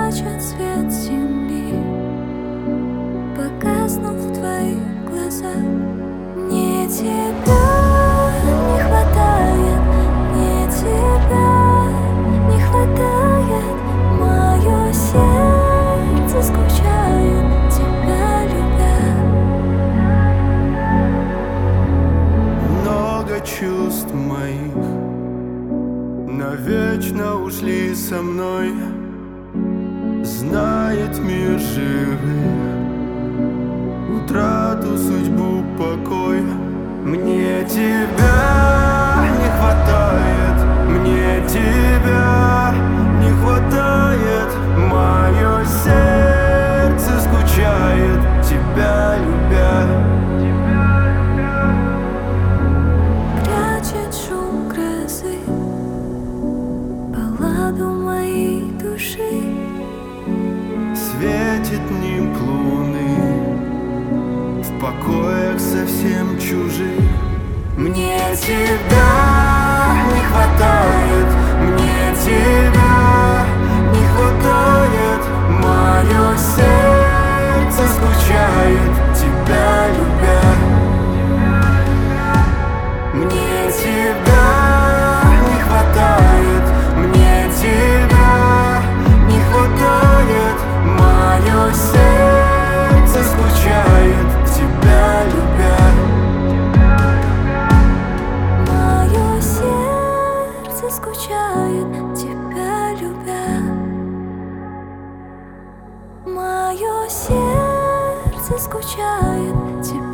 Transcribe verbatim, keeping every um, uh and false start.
прячет свет земли, погаснув в твоих глазах. Мне тебя не хватает, мне тебя не хватает. Мое сердце скучает, тебя любя. Много чувств моих навечно ушли со мной. Знает мир живых утрату, судьбу, покой. Мне тебя не хватает, мне тебя не хватает. Мое сердце скучает, тебя любя. Прячет шум грозы балладу моей души. Светит нимб луны в покоях совсем чужих. Мне тебя не хватает, мне тебя не хватает. Мое сердце скучает, тебя любя. Мне тебя не хватает, мне тебя не хватает. Мое сердце скучает, тебя любя. Мое сердце скучает, тебя любя. Мое сердце скучает, тебя